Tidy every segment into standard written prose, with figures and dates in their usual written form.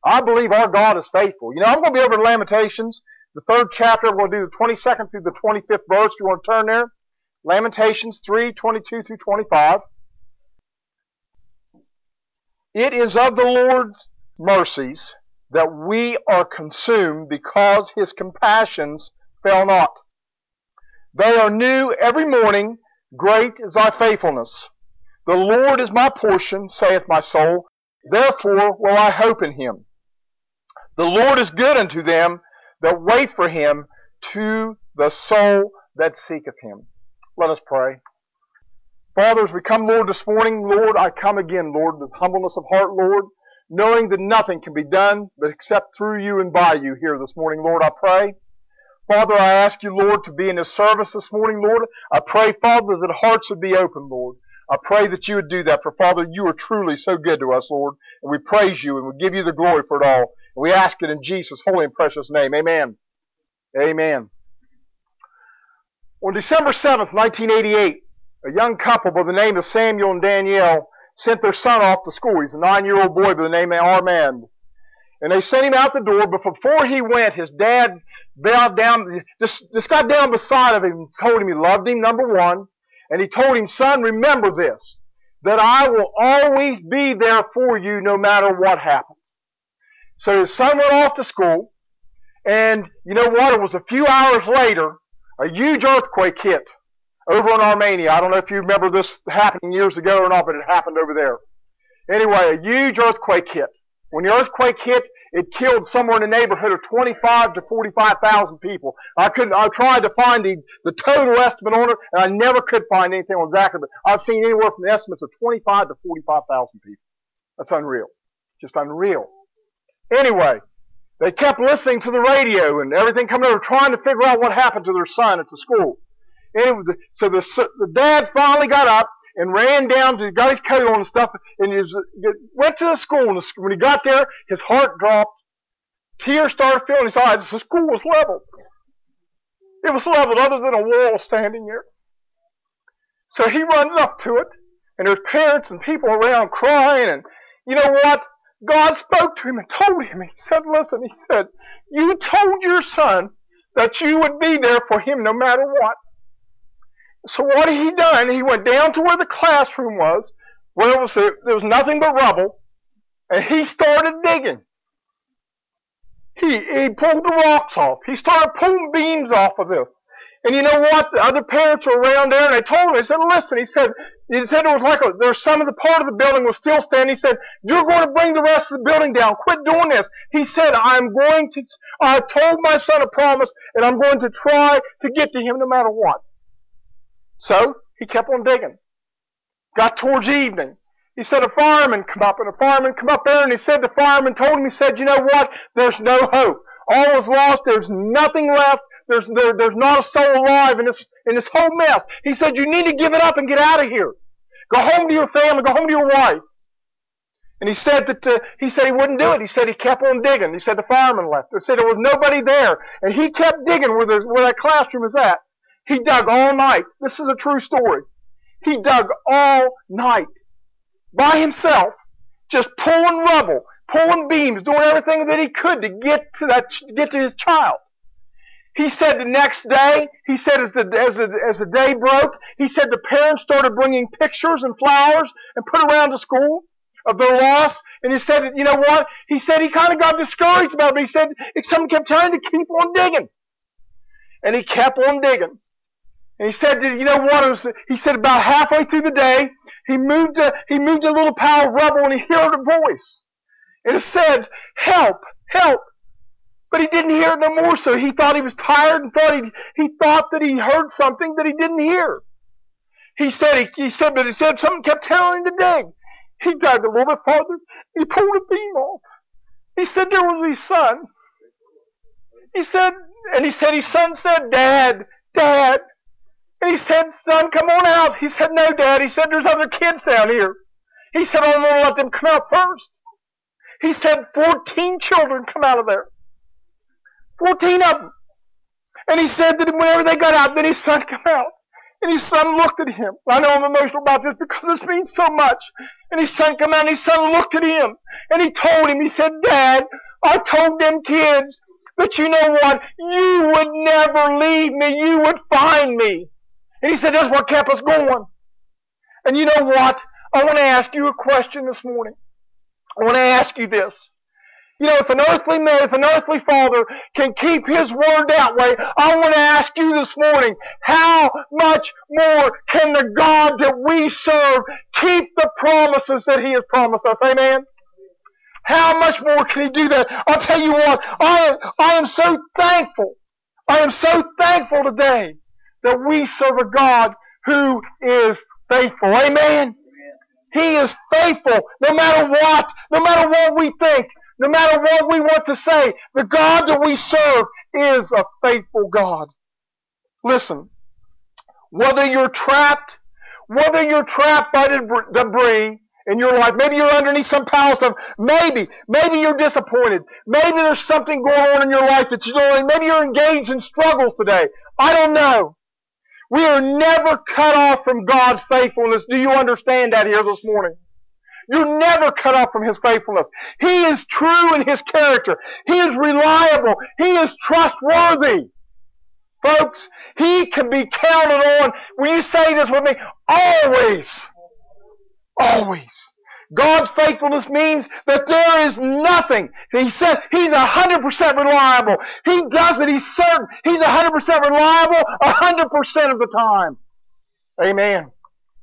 I believe our God is faithful. You know, I'm going to be over in Lamentations, the 3rd chapter. We're going to do the 22nd through the 25th verse. If you want to turn there. Lamentations 3:22 through 25. It is of the Lord's mercies that we are consumed, because His compassions fail not. They are new every morning. Great is thy faithfulness. The Lord is my portion, saith my soul. Therefore will I hope in Him. The Lord is good unto them that wait for Him, to the soul that seeketh Him. Let us pray. Father, as we come, Lord, this morning, Lord, I come again, Lord, with humbleness of heart, Lord, knowing that nothing can be done but except through you and by you here this morning, Lord, I pray. Father, I ask you, Lord, to be in this service this morning, Lord. I pray, Father, that hearts would be open, Lord. I pray that you would do that, for Father, you are truly so good to us, Lord, and we praise you and we give you the glory for it all. And we ask it in Jesus' holy and precious name. Amen. Amen. On December 7th, 1988, a young couple by the name of Samuel and Danielle sent their son off to school. He's a 9-year-old boy by the name of Armand. And they sent him out the door, but before he went, his dad bowed down, just got down beside of him and told him he loved him, number one. And he told him, son, remember this, that I will always be there for you no matter what happens. So his son went off to school, and you know what? It was a few hours later, a huge earthquake hit over in Armenia. I don't know if you remember this happening years ago or not, but it happened over there. Anyway, a huge earthquake hit. When the earthquake hit, it killed somewhere in the neighborhood of 25 to 45,000 people. I tried to find the total estimate on it, and I never could find anything on exactly, but I've seen anywhere from the estimates of 25 to 45,000 people. That's unreal. Just unreal. Anyway, they kept listening to the radio and everything coming over, trying to figure out what happened to their son at the school. Anyway, so the dad finally got up and ran down, got his coat on and stuff, and went to the school. And when he got there, his heart dropped. Tears started filling his eyes. The school was leveled. It was leveled other than a wall standing there. So he runs up to it, and there's parents and people around crying, and you know what? God spoke to him and told him. He said, listen, he said, you told your son that you would be there for him no matter what. So what he done, he went down to where the classroom was, where there was nothing but rubble, and he started digging. He pulled the rocks off. He started pulling beams off of this. And you know what? The other parents were around there, and they told him, they said, listen, he said it was like there's some of the part of the building was still standing. He said, you're going to bring the rest of the building down. Quit doing this. He said, I told my son a promise, and I'm going to try to get to him no matter what. So, he kept on digging. Got towards evening. He said a fireman come up, and a fireman come up there, and the fireman told him, he said, you know what? There's no hope. All is lost. There's nothing left. There's not a soul alive in this whole mess. He said, you need to give it up and get out of here. Go home to your family. Go home to your wife. And he said he wouldn't do it. He said he kept on digging. He said the fireman left. He said there was nobody there. And he kept digging where that classroom is at. He dug all night. This is a true story. He dug all night by himself, just pulling rubble, pulling beams, doing everything that he could to get to his child. He said the next day, he said as the day broke, he said the parents started bringing pictures and flowers and put around the school of their loss. And he said, you know what? He said he kind of got discouraged about it, but he said someone kept telling him to keep on digging. And he kept on digging. And he said, you know what? He said about halfway through the day, he moved a little pile of rubble and he heard a voice. And it said, help, help. But he didn't hear it no more, so he thought he was tired and he thought that he heard something that he didn't hear. He said something kept telling him to dig. He dug a little bit farther. He pulled a beam off. He said there was his son. He said his son said, Dad, Dad. And he said, son, come on out. He said, no, Dad. He said, there's other kids down here. He said, I'm going to let them come out first. He said, 14 children come out of there. 14 of them. And he said that whenever they got out, then his son came out. And his son looked at him. I know I'm emotional about this because this means so much. And his son came out and his son looked at him. And he told him, he said, Dad, I told them kids that you know what? You would never leave me. You would find me. And he said, that's what kept us going. And you know what? I want to ask you a question this morning. I want to ask you this. You know, if an earthly man, if an earthly father can keep his word that way, I want to ask you this morning, how much more can the God that we serve keep the promises that He has promised us? Amen? How much more can He do that? I'll tell you what, I am so thankful. I am so thankful today that we serve a God who is faithful. Amen? He is faithful no matter what we think. No matter what we want to say, the God that we serve is a faithful God. Listen, whether you're trapped by debris in your life, maybe you're underneath some pile of stuff, maybe you're disappointed, maybe there's something going on in your life that you're doing, maybe you're engaged in struggles today. I don't know. We are never cut off from God's faithfulness. Do you understand that here this morning? You're never cut off from His faithfulness. He is true in His character. He is reliable. He is trustworthy. Folks, He can be counted on. Will you say this with me? Always. Always. God's faithfulness means that there is nothing. He said He's 100% reliable. He does it. He's certain. He's 100% reliable 100% of the time. Amen.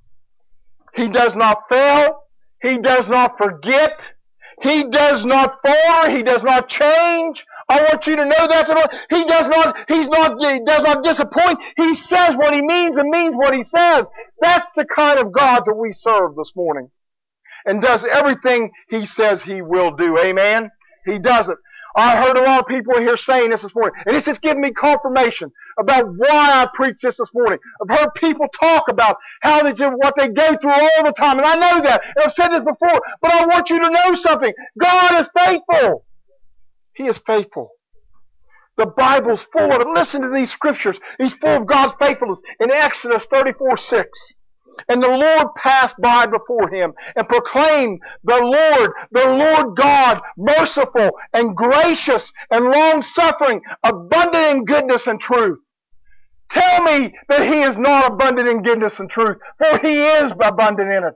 He does not fail. He does not forget. He does not falter. He does not change. I want you to know that. He does not disappoint. He says what He means and means what He says. That's the kind of God that we serve this morning. And does everything He says He will do. Amen? He does it. I heard a lot of people here saying this morning, and it's just giving me confirmation about why I preach this morning. I've heard people talk about how they do what they go through all the time, and I know that, and I've said this before, but I want you to know something. God is faithful. He is faithful. The Bible's full of it. Listen to these scriptures. He's full of God's faithfulness. In Exodus 34:6. And the Lord passed by before him and proclaimed, the Lord God, merciful and gracious and long-suffering, abundant in goodness and truth. Tell me that He is not abundant in goodness and truth, for He is abundant in it.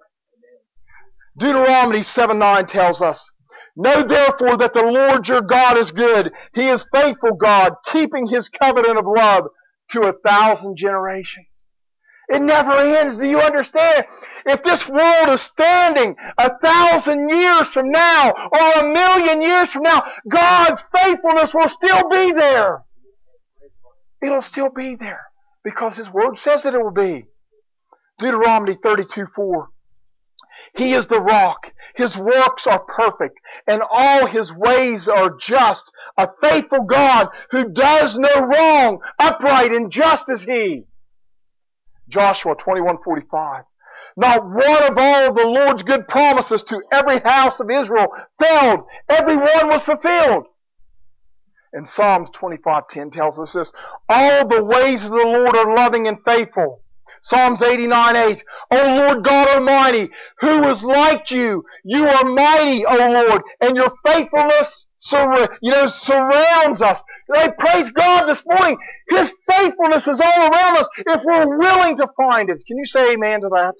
Deuteronomy 7:9 tells us, know therefore that the Lord your God is good. He is faithful God, keeping His covenant of love to 1,000 generations. It never ends. Do you understand? If this world is standing 1,000 years from now or 1,000,000 years from now, God's faithfulness will still be there. It'll still be there because His Word says that it will be. Deuteronomy 32:4. He is the rock. His works are perfect, and all His ways are just. A faithful God who does no wrong, upright and just is He. Joshua 21:45. Not one of all the Lord's good promises to every house of Israel failed. Every one was fulfilled. And Psalms 25:10 tells us this. All the ways of the Lord are loving and faithful. Psalms 89:8. O Lord God Almighty, who is like you? You are mighty, O Lord, and your faithfulness surrounds us. Praise God this morning. His faithfulness is all around us if we're willing to find it. Can you say amen to that?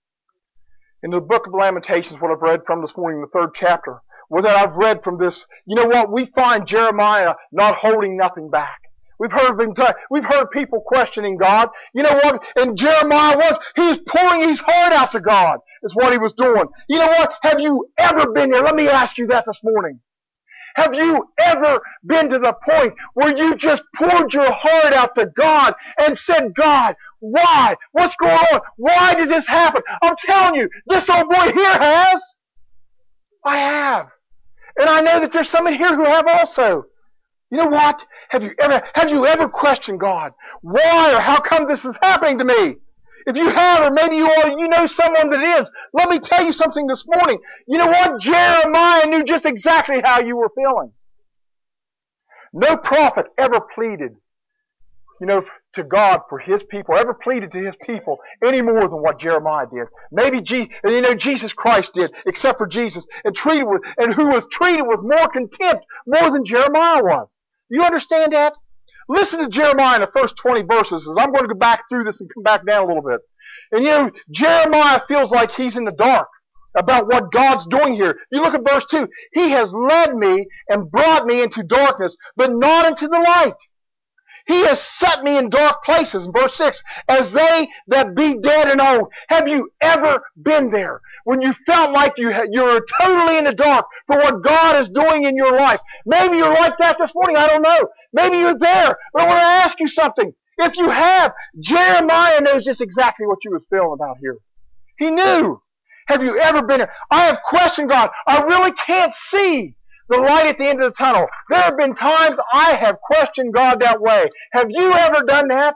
In the book of Lamentations, what I've read from this morning, the 3rd chapter, what I've read from this, you know what? We find Jeremiah not holding nothing back. We've heard people questioning God. You know what? And Jeremiah he was pouring his heart out to God, is what he was doing. You know what? Have you ever been there? Let me ask you that this morning. Have you ever been to the point where you just poured your heart out to God and said, God, why? What's going on? Why did this happen? I'm telling you, this old boy here has. I have. And I know that there's some in here who have also. You know what? Have you ever questioned God? Why or how come this is happening to me? If you have, or maybe you know someone that is, let me tell you something this morning. You know what? Jeremiah knew just exactly how you were feeling. No prophet ever pleaded to God for His people, ever pleaded to His people any more than what Jeremiah did. Maybe Jesus Christ did, except for Jesus, and who was treated with more contempt, more than Jeremiah was. You understand that? Listen to Jeremiah in the first 20 verses, as I'm going to go back through this and come back down a little bit. And Jeremiah feels like he's in the dark about what God's doing here. You look at verse 2. He has led me and brought me into darkness, but not into the light. He has set me in dark places. In verse 6, as they that be dead and old. Have you ever been there? When you felt like you're totally in the dark for what God is doing in your life. Maybe you're like that this morning. I don't know. Maybe you're there. But I want to ask you something. If you have, Jeremiah knows just exactly what you was feeling about here. He knew. Have you ever been there? I have questioned God. I really can't see the light at the end of the tunnel. There have been times I have questioned God that way. Have you ever done that?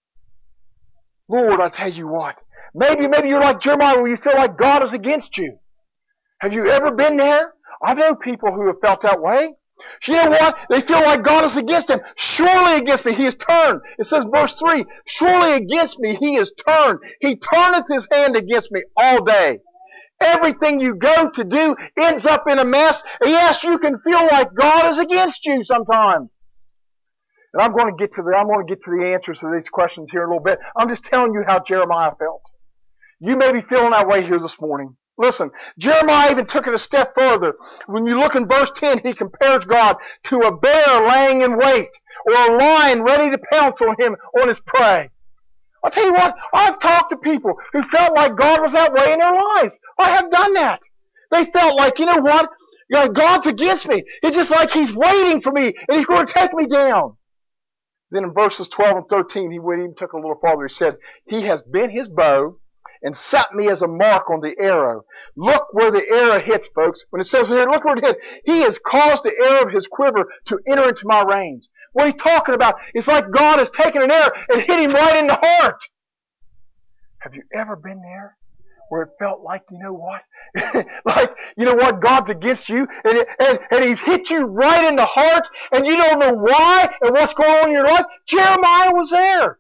Lord, I tell you what. Maybe you're like Jeremiah where you feel like God is against you. Have you ever been there? I know people who have felt that way. You know what? They feel like God is against them. Surely against me he is turned. It says verse 3, surely against me he is turned. He turneth his hand against me all day. Everything you go to do ends up in a mess. And yes, you can feel like God is against you sometimes. And I'm going to get to the answers to these questions here in a little bit. I'm just telling you how Jeremiah felt. You may be feeling that way here this morning. Listen, Jeremiah even took it a step further. When you look in verse 10, he compares God to a bear laying in wait, or a lion ready to pounce on him on his prey. I'll tell you what, I've talked to people who felt like God was that way in their lives. I have done that. They felt like, you know what, God's against me. It's just like He's waiting for me, and He's going to take me down. Then in verses 12 and 13, he went even took it a little farther. He said, He has bent His bow and set me as a mark on the arrow. Look where the arrow hits, folks. When it says here, look where it hits. He has caused the arrow of His quiver to enter into my range. What he's talking about is like God has taken an arrow and hit him right in the heart. Have you ever been there where it felt like, you know what? Like, you know what? God's against you and He's hit you right in the heart and you don't know why and what's going on in your life? Jeremiah was there.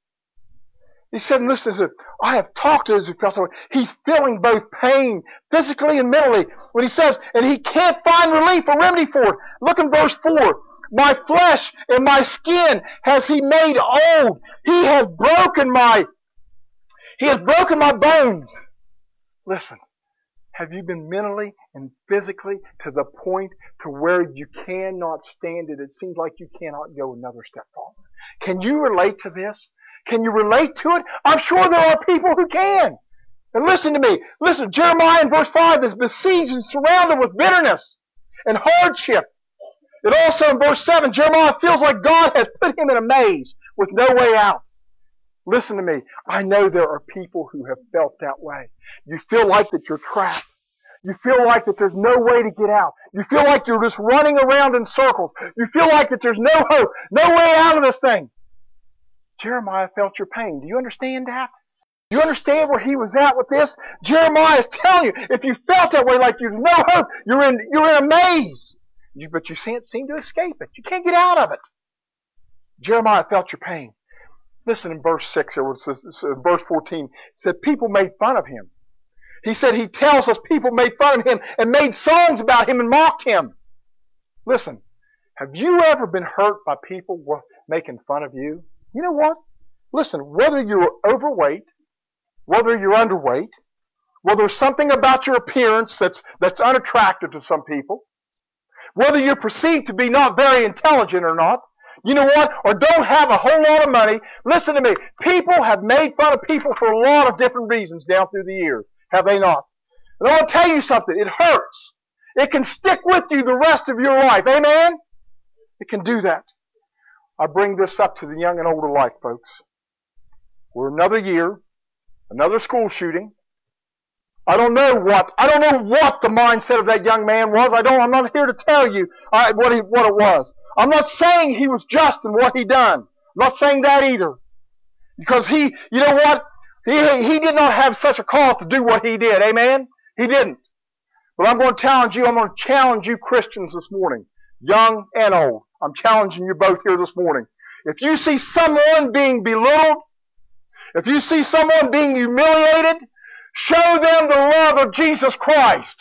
He said, listen, I have talked to those who felt that way. He's feeling both pain, physically and mentally. When he says, and he can't find relief or remedy for it. Look in verse 4. My flesh and my skin has He made old. He has broken my bones. Listen, have you been mentally and physically to the point to where you cannot stand it? It seems like you cannot go another step forward. Can you relate to this? Can you relate to it? I'm sure there are people who can. And listen to me. Listen, Jeremiah in verse 5 is besieged and surrounded with bitterness and hardship. And also in verse 7, Jeremiah feels like God has put him in a maze with no way out. Listen to me. I know there are people who have felt that way. You feel like that you're trapped. You feel like that there's no way to get out. You feel like you're just running around in circles. You feel like that there's no hope, no way out of this thing. Jeremiah felt your pain. Do you understand that? Do you understand where he was at with this? Jeremiah is telling you, if you felt that way, like there's no hope, you're in a maze. But you can't seem to escape it. You can't get out of it. Jeremiah felt your pain. Listen in verse 6, or verse 14. It said, people made fun of him. He said, he tells us people made fun of him and made songs about him and mocked him. Listen, have you ever been hurt by people making fun of you? You know what? Listen, whether you're overweight, whether you're underweight, whether there's something about your appearance that's unattractive to some people, whether you're perceived to be not very intelligent or not, you know what? Or don't have a whole lot of money. Listen to me. People have made fun of people for a lot of different reasons down through the years. Have they not? And I want to tell you something. It hurts. It can stick with you the rest of your life. Amen? It can do that. I bring this up to the young and older alike, folks. We're another year, another school shooting. I don't know what the mindset of that young man was. I'm not here to tell you what it was. I'm not saying he was just in what he done. I'm not saying that either. Because you know what? He did not have such a cause to do what he did. Amen? He didn't. But I'm going to challenge you Christians this morning, young and old. I'm challenging you both here this morning. If you see someone being belittled, if you see someone being humiliated, show them the love of Jesus Christ.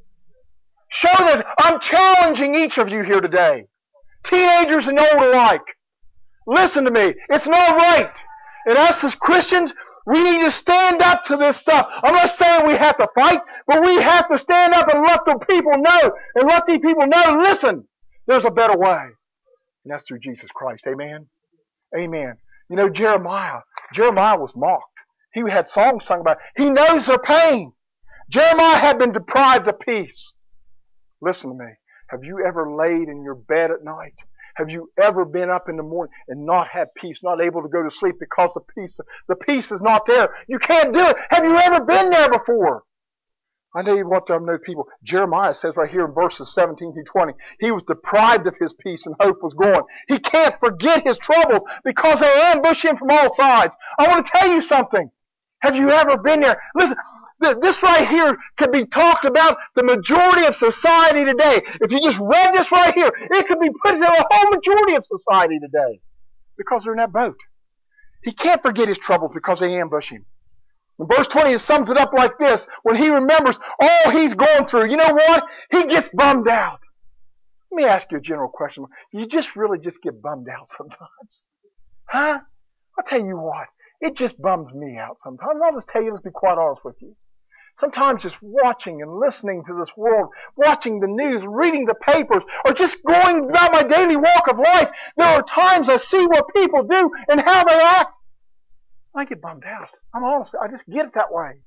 Show them. I'm challenging each of you here today, teenagers and old alike. Listen to me. It's not right. And us as Christians, we need to stand up to this stuff. I'm not saying we have to fight, but we have to stand up and let the people know, and let these people know, listen, there's a better way. And that's through Jesus Christ. Amen? Amen. You know, Jeremiah was mocked. He had songs sung about it. He knows their pain. Jeremiah had been deprived of peace. Listen to me. Have you ever laid in your bed at night? Have you ever been up in the morning and not had peace, not able to go to sleep because the peace is not there? You can't do it. Have you ever been there before? I know you want to know people. Jeremiah says right here in verses 17 through 20, he was deprived of his peace and hope was gone. He can't forget his troubles because they ambush him from all sides. I want to tell you something. Have you ever been there? Listen, this right here could be talked about the majority of society today. If you just read this right here, it could be put into the whole majority of society today because they're in that boat. He can't forget his troubles because they ambush him. In verse 20, it sums it up like this. When he remembers all he's going through, you know what? He gets bummed out. Let me ask you a general question. You just really just get bummed out sometimes? Huh? I'll tell you what. It just bums me out sometimes. I'll just tell you, let's be quite honest with you. Sometimes just watching and listening to this world, watching the news, reading the papers, or just going about my daily walk of life, there are times I see what people do and how they act. I get bummed out. I'm honest. I just get it that way.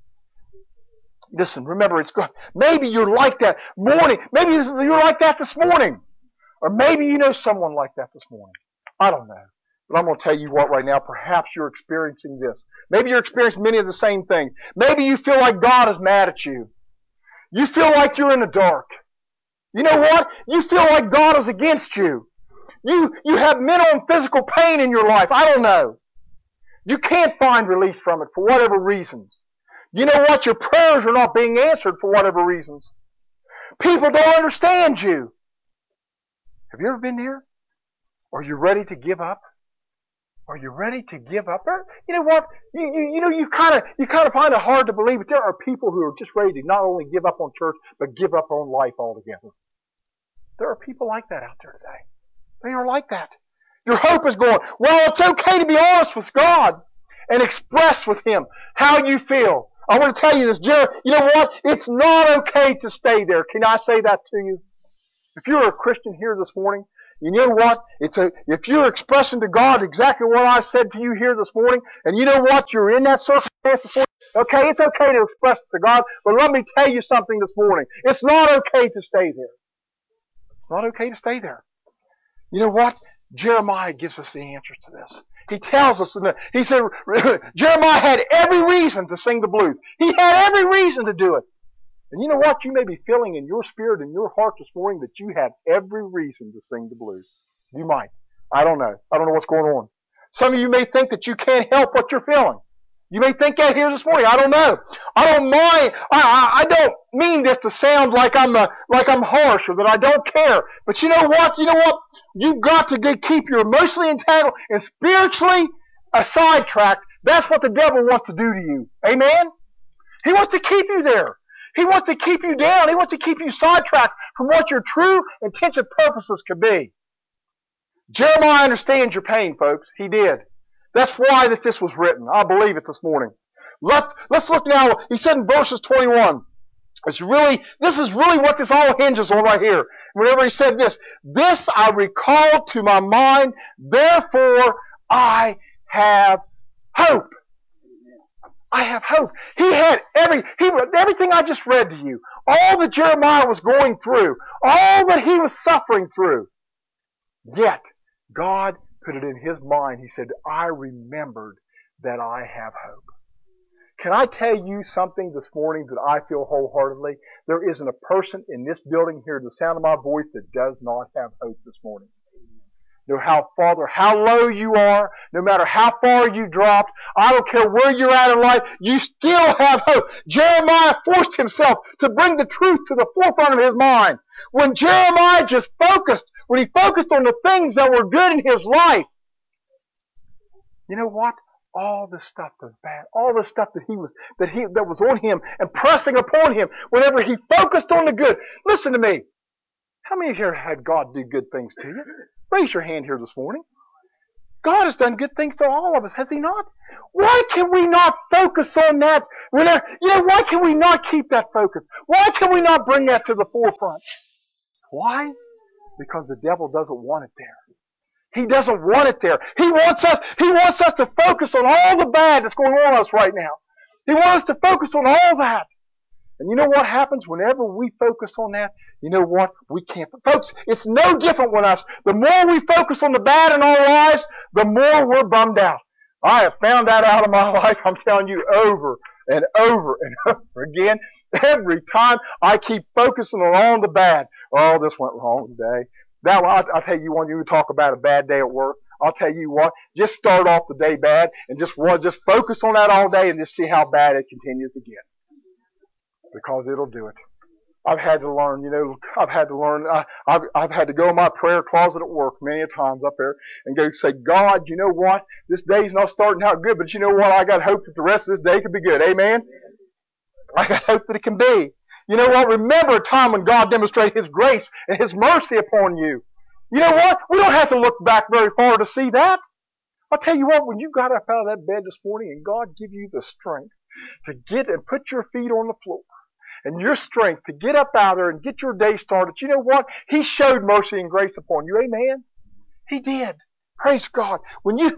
Listen, remember, it's good. Maybe you're like that morning. Maybe you're like that this morning. Or maybe you know someone like that this morning. I don't know. But I'm going to tell you what right now, perhaps you're experiencing this. Maybe you're experiencing many of the same things. Maybe you feel like God is mad at you. You feel like you're in the dark. You know what? You feel like God is against you. You have mental and physical pain in your life. I don't know. You can't find release from it for whatever reasons. You know what? Your prayers are not being answered for whatever reasons. People don't understand you. Have you ever been there? Are you ready to give up? Are you ready to give up? You know what? You kind of find it hard to believe, but there are people who are just ready to not only give up on church, but give up on life altogether. There are people like that out there today. They are like that. Your hope is gone. Well, it's okay to be honest with God and express with Him how you feel. I want to tell you this, Jerry. You know what? It's not okay to stay there. Can I say that to you? If you're a Christian here this morning, you know what? If you're expressing to God exactly what I said to you here this morning, and you know what? You're in that circumstance before you, okay, it's okay to express it to God, but let me tell you something this morning. It's not okay to stay there. It's not okay to stay there. You know what? Jeremiah gives us the answers to this. He tells us, he said, Jeremiah had every reason to sing the blues. He had every reason to do it. And you know what? You may be feeling in your spirit and your heart this morning that you have every reason to sing the blues. You might. I don't know. I don't know what's going on. Some of you may think that you can't help what you're feeling. You may think that here this morning. I don't know. I don't mind. I don't mean this to sound like I'm harsh or that I don't care. But you know what? You know what? You've got to keep you emotionally entangled and spiritually sidetracked. That's what the devil wants to do to you. Amen? He wants to keep you there. He wants to keep you down. He wants to keep you sidetracked from what your true intention purposes could be. Jeremiah understands your pain, folks. He did. That's why this was written. I believe it this morning. Let's look now. He said in verses 21. This is really what this all hinges on right here. Whenever he said this I recall to my mind, therefore I have hope. I have hope. He had everything I just read to you. All that Jeremiah was going through. All that he was suffering through. Yet, God put it in his mind. He said, I remembered that I have hope. Can I tell you something this morning that I feel wholeheartedly? There isn't a person in this building here, the sound of my voice, that does not have hope this morning. No matter how low you are, no matter how far you dropped, I don't care where you're at in life, you still have hope. Jeremiah forced himself to bring the truth to the forefront of his mind. When Jeremiah when he focused on the things that were good in his life, You know what? All the stuff that's bad, all the stuff that was on him and pressing upon him, whenever he focused on the good. Listen to me. How many of you have had God do good things to you? Raise your hand here this morning. God has done good things to all of us, has He not? Why can we not focus on that? Why can we not keep that focus? Why can we not bring that to the forefront? Why? Because the devil doesn't want it there. He doesn't want it there. He wants us to focus on all the bad that's going on with us right now. He wants us to focus on all that. And you know what happens whenever we focus on that? You know what? We can't. Folks, it's no different with us. The more we focus on the bad in our lives, the more we're bummed out. I have found that out in my life, I'm telling you, over and over and over again. Every time I keep focusing on all the bad. Oh, this went wrong today. I'll tell you one, you talk about a bad day at work. I'll tell you what, just start off the day bad and just focus on that all day and just see how bad it continues to get. Because it'll do it. I've had to learn, I've had to go in my prayer closet at work many a times up there and go say, God, you know what? This day's not starting out good, but you know what? I got hope that the rest of this day could be good. Amen? I got hope that it can be. You know what? Remember a time when God demonstrated His grace and His mercy upon you. You know what? We don't have to look back very far to see that. I'll tell you what, when you got up out of that bed this morning and God give you the strength to get and put your feet on the floor and your strength to get up out there and get your day started, you know what? He showed mercy and grace upon you. Amen? He did. Praise God. When you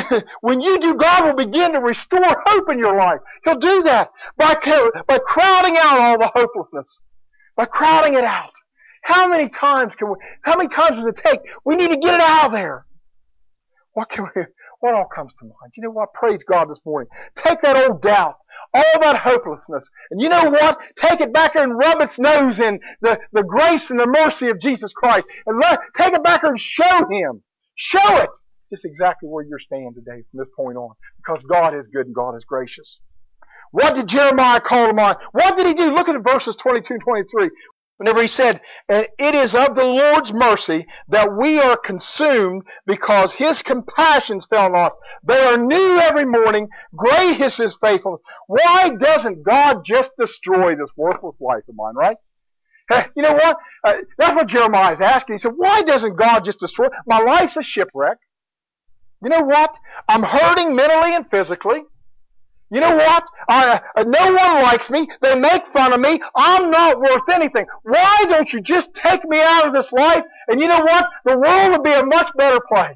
do, God will begin to restore hope in your life. He'll do that by crowding out all the hopelessness. By crowding it out. How many times does it take? We need to get it out of there. What all comes to mind? You know what? Praise God this morning. Take that old doubt, all that hopelessness, and you know what? Take it back there and rub its nose in the grace and the mercy of Jesus Christ. And take it back there and show Him. Show it! Just exactly where you're standing today from this point on. Because God is good and God is gracious. What did Jeremiah call to mind? What did he do? Look at verses 22 and 23. Whenever he said, and it is of the Lord's mercy that we are consumed because His compassions fail not. They are new every morning. Great is His faithfulness. Why doesn't God just destroy this worthless life of mine, right? You know what? That's what Jeremiah is asking. He said, why doesn't God just destroy? My life's a shipwreck. You know what? I'm hurting mentally and physically. You know what? No one likes me. They make fun of me. I'm not worth anything. Why don't you just take me out of this life? And you know what? The world would be a much better place.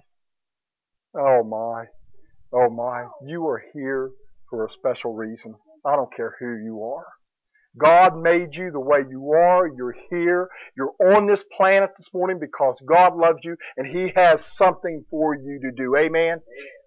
Oh my. Oh my. You are here for a special reason. I don't care who you are. God made you the way you are. You're here. You're on this planet this morning because God loves you and He has something for you to do. Amen?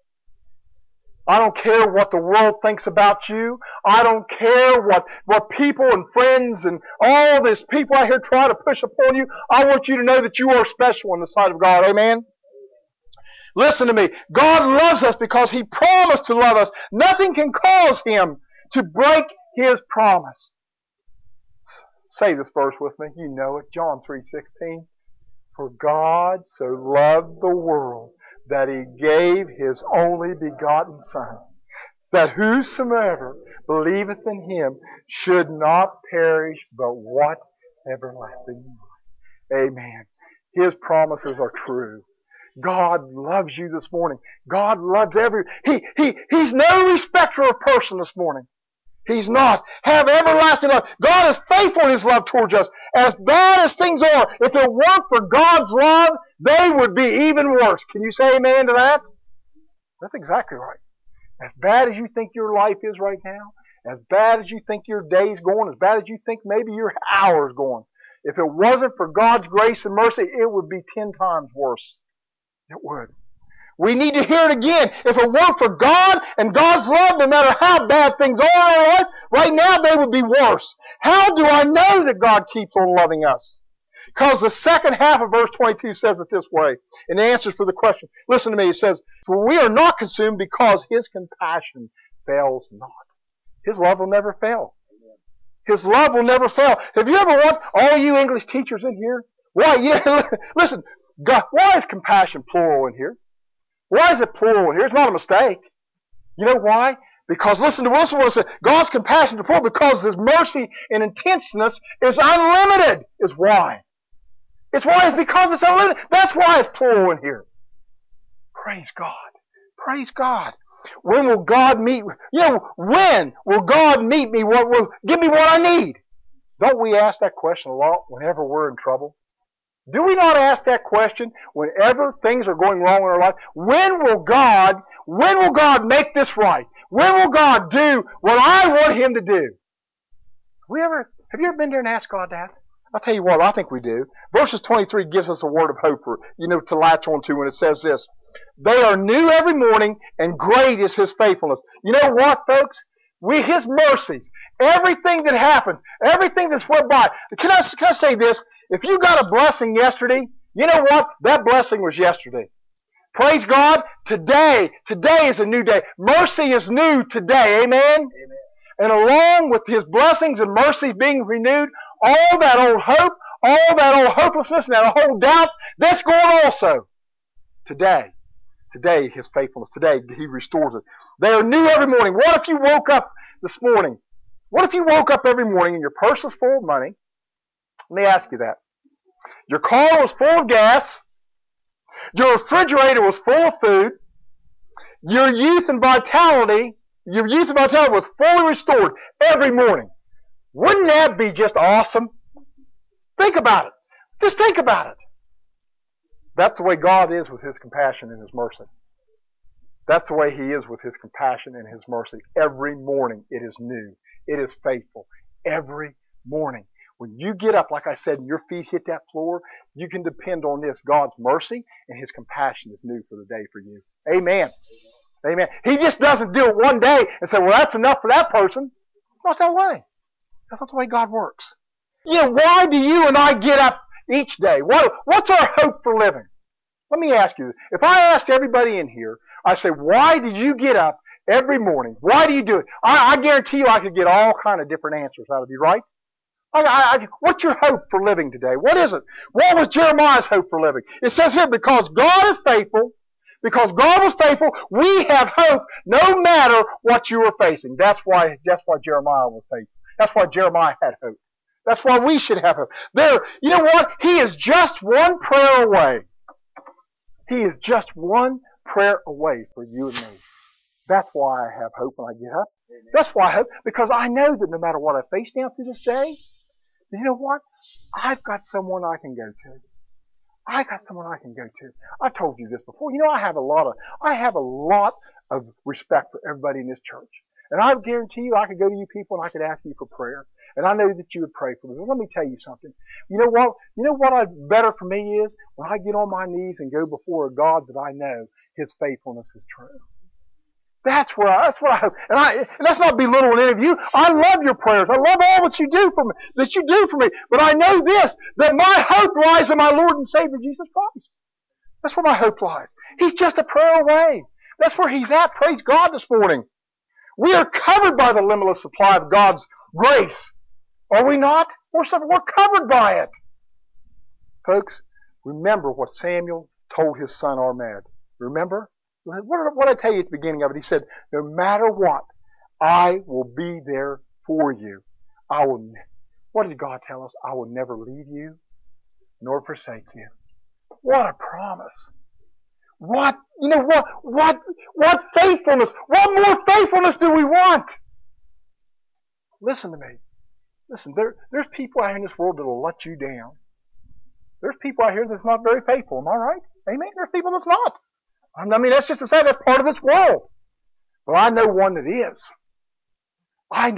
I don't care what the world thinks about you. I don't care what people and friends and all these people out here try to push upon you. I want you to know that you are special in the sight of God. Amen? Listen to me. God loves us because He promised to love us. Nothing can cause Him to break His promise. Say this verse with me. You know it. John 3:16. For God so loved the world that He gave His only begotten Son, that whosoever believeth in Him should not perish, but what? Everlasting life. Amen. His promises are true. God loves you this morning. God loves He's no respecter of person this morning. He's not. Have everlasting love. God is faithful in His love towards us. As bad as things are, if it weren't for God's love, they would be even worse. Can you say amen to that? That's exactly right. As bad as you think your life is right now, as bad as you think your day's going, as bad as you think maybe your hour's going, if it wasn't for God's grace and mercy, it would be 10 times worse. It would. We need to hear it again. If it weren't for God and God's love, no matter how bad things are in our life, right now they would be worse. How do I know that God keeps on loving us? Because the second half of verse 22 says it this way, and answers for the question. Listen to me. It says, for we are not consumed because His compassion fails not. His love will never fail. His love will never fail. Have you ever watched, all you English teachers in here? Why, yeah, listen, God, why is compassion plural in here? Why is it plural here? It's not a mistake. You know why? Because listen to what it says. God's compassion is plural because His mercy and intenseness is unlimited. Is why. It's why. It's because it's unlimited. That's why it's plural in here. Praise God. Praise God. When will God meet? When will God meet me? Give me what I need? Don't we ask that question a lot whenever we're in trouble? Do we not ask that question whenever things are going wrong in our life? When will God make this right? When will God do what I want Him to do? Have you ever been there and asked God that? I'll tell you what, I think we do. Verses 23 gives us a word of hope to latch on to when it says this. They are new every morning, and great is His faithfulness. You know what, folks? His mercies, everything that happened, everything that's went by. Can I say this? If you got a blessing yesterday, you know what? That blessing was yesterday. Praise God. Today is a new day. Mercy is new today. Amen? Amen. And along with His blessings and mercies being renewed, all that old hope, all that old hopelessness, and that old doubt, that's gone also. Today, His faithfulness. Today, He restores it. They are new every morning. What if you woke up this morning? What if you woke up every morning and your purse was full of money? Let me ask you that. Your car was full of gas. Your refrigerator was full of food. Your youth and vitality was fully restored every morning. Wouldn't that be just awesome? Think about it. Just think about it. That's the way God is with His compassion and His mercy. That's the way He is with His compassion and His mercy. Every morning it is new. It is faithful. Every morning. When you get up, like I said, and your feet hit that floor, you can depend on this. God's mercy and His compassion is new for the day for you. Amen. Amen. He just doesn't do it one day and say, well, that's enough for that person. It's not that way. That's not the way God works. Why do you and I get up each day? What's our hope for living? Let me ask you. If I asked everybody in here, I say, why do you get up every morning? Why do you do it? I guarantee you I could get all kind of different answers out of you, right? What's your hope for living today? What is it? What was Jeremiah's hope for living? It says here, because God is faithful, because God was faithful, we have hope no matter what you are facing. That's why Jeremiah was faithful. That's why Jeremiah had hope. That's why we should have hope. You know what? He is just one prayer away. He is just one prayer away for you and me. That's why I have hope when I get up. That's why I hope, because I know that no matter what I face down through this day, you know what? I've got someone I can go to. I've told you this before. I have a lot of respect for everybody in this church. And I guarantee you I could go to you people and I could ask you for prayer. And I know that you would pray for me. But let me tell you something. You know what better for me is? When I get on my knees and go before a God that I know His faithfulness is true. That's what I hope. And that's not belittling any of you. I love your prayers. I love all that you do for me. But I know this, that my hope lies in my Lord and Savior Jesus Christ. That's where my hope lies. He's just a prayer away. That's where He's at. Praise God this morning. We are covered by the limitless supply of God's grace. Are we not? We're covered by it. Folks, remember what Samuel told his son Ahmed. Remember? What did I tell you at the beginning of it? He said, no matter what, I will be there for you. What did God tell us? I will never leave you nor forsake you. What a promise. What faithfulness? What more faithfulness do we want? Listen to me. Listen, there's people out here in this world that will let you down. There's people out here that's not very faithful. Am I right? Amen? There's people that's not. That's just to say that's part of this world. But I know one that is. I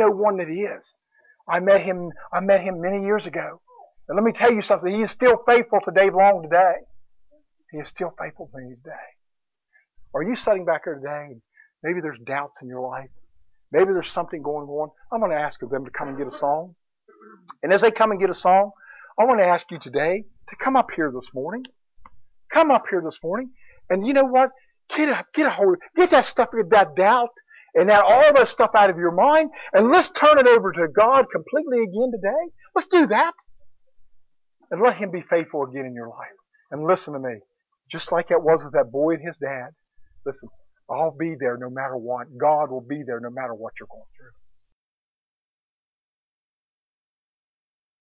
met him many years ago. And let me tell you something. He is still faithful to Dave Long today. He is still faithful to me today. Are you sitting back here today and maybe there's doubts in your life? Maybe there's something going on. I'm going to ask them to come and get a song. And as they come and get a song, I want to ask you today to come up here this morning. Come up here this morning. And you know what? Get a hold of it. Get that stuff, that doubt, and all that stuff out of your mind. And let's turn it over to God completely again today. Let's do that. And let Him be faithful again in your life. And listen to me. Just like it was with that boy and his dad. Listen, I'll be there no matter what. God will be there no matter what you're going through.